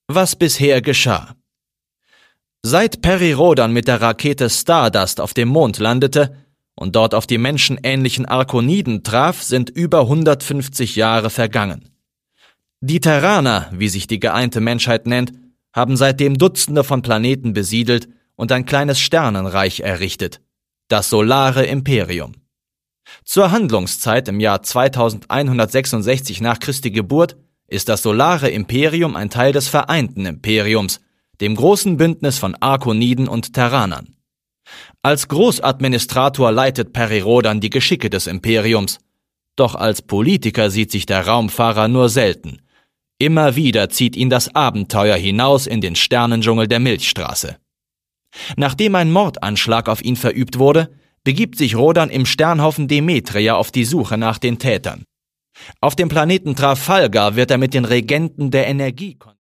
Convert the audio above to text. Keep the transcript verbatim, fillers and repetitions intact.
Was bisher geschah. Seit Perry Rhodan mit der Rakete Stardust auf dem Mond landete und dort auf die menschenähnlichen Arkoniden traf, sind über hundertfünfzig Jahre vergangen. Die Terraner, wie sich die geeinte Menschheit nennt, haben seitdem Dutzende von Planeten besiedelt und ein kleines Sternenreich errichtet, das Solare Imperium. Zur Handlungszeit im Jahr zweitausendeinhundertsechsundsechzig nach Christi Geburt ist das Solare Imperium ein Teil des Vereinten Imperiums, dem großen Bündnis von Arkoniden und Terranern. Als Großadministrator leitet Perry Rhodan die Geschicke des Imperiums, doch als Politiker sieht sich der Raumfahrer nur selten. Immer wieder zieht ihn das Abenteuer hinaus in den Sternendschungel der Milchstraße. Nachdem ein Mordanschlag auf ihn verübt wurde, begibt sich Rhodan im Sternhaufen Demetria auf die Suche nach den Tätern. Auf dem Planeten Trafalgar wird er mit den Regenten der Energie